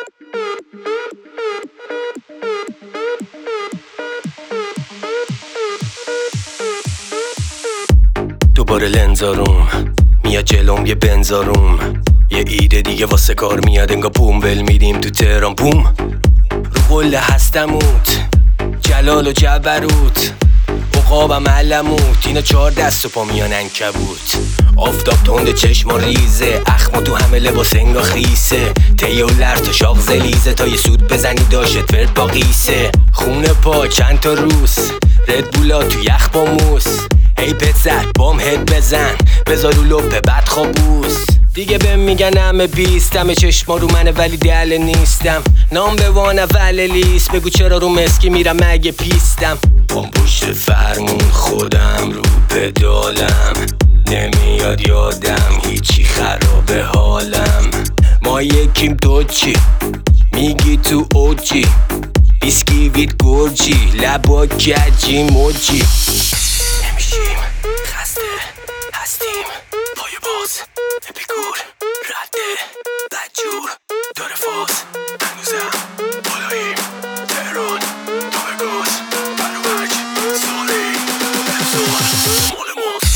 دوباره لنزاروم میاد جلوم یه بنزاروم، یه ایده دیگه واسه کار میاد انگا بوم ول میدیم تو تهران بوم. رو قله هستموت جلال و جبروت عقابم علموت، اینا 4 دست و پا میان عنکبوت. آفتاب تند چشم و ریزه، اخما تو همه لباس انگا خیسه، تیه و لرت و شاق زلیزه، تا یه سود بزنی داشت ورد با قیسه. خونه پا چند تا روس ردبولا تو یخ با موس، هی پسر بام هد بزن بذار رو لپه بد خوابوس. دیگه بهم میگن همه بیست، همه چشما رو منه ولی دل نیستم، نام به وانه ولی لیست، بگو چرا رو مسکی میرم مگه پیستم. پام پشت فرمون خودم رو پدالم، نمیاد یادم هیچی خرابه حالم. ما یکیم تو چی میگی تو اوجی، بیسکیویت گرجی لبا کجی موجی. نمیشیم خسته هستیم پای باز اپیکور رده بدجور داره فاز، هنوزم بالاییم تهران دامه گاز برامج سالی امزار مال ماست.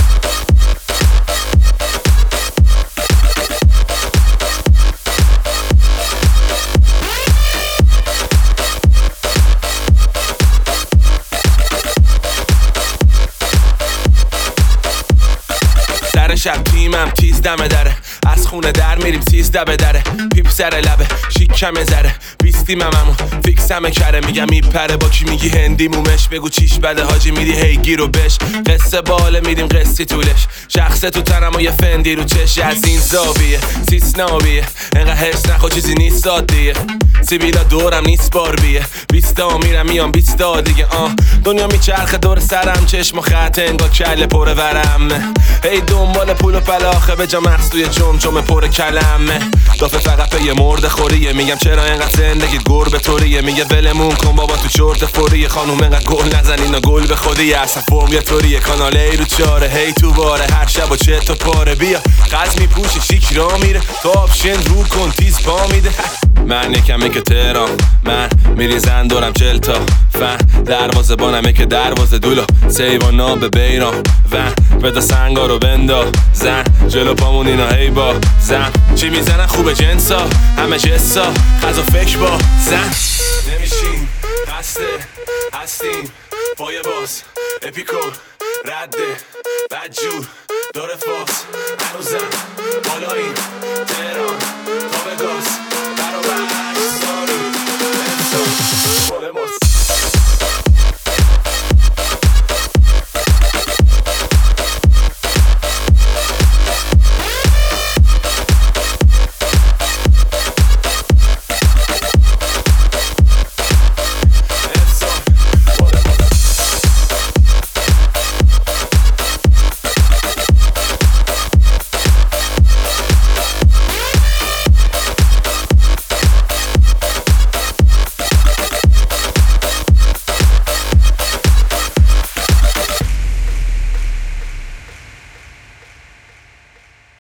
سر شب تیمم تیز دمه داره، از خونه در میریم 13 به دره، پیپ سر لبه شیکمه زره، بیستیمممو فیکسمه کره، میگم میپره با کی میگی هندی مومش، بگو چیش بده حاجی میدی هی گیرو بش، قصه باله میدیم قصی طولش، شخصه تو تنم و یه فندی رو چش، از این زاویه سیسنابیه انقدر حس نخوا چیزی نیست سادیه، سیبیلا دورم نیست باربیه، 20 میرم میام 20 دیگه دنیا میچرخه دور سرم، چشم و خط انگار کله پر ورم، هی دنبال پول و پلاخه به جا مغز توی جمجمه پر کلمه، دافه فقط به یه مرد خوریه، میگم چرا اینقدر زندگی گربه طوریه، میگه ولمون کن بابا تو چرت فوریه، خانوم اینقدر گل نزن اینا گل به خودیه، اصلا فرم یه طوریه، کانال ای رو چاره هی تو باره، هر شب و چه تو پاره، بیا قز میپوشه شیک را میره، تو آپشن رو کن تیز پا میده. من یکمه که تهران من میریزن دورم 40 تا فن، دروازه بانمه که دروازه دولا سیوانا به بیران ون، بدا سنگا رو بندا زن جلو پامون اینا هی با زن، چی میزنن خوبه جنسا همه جسا خز و فکر با زن. نمیشیم خسته هستیم پای باز اپیکور رده بدجور داره فاز، هنوزم بالاییم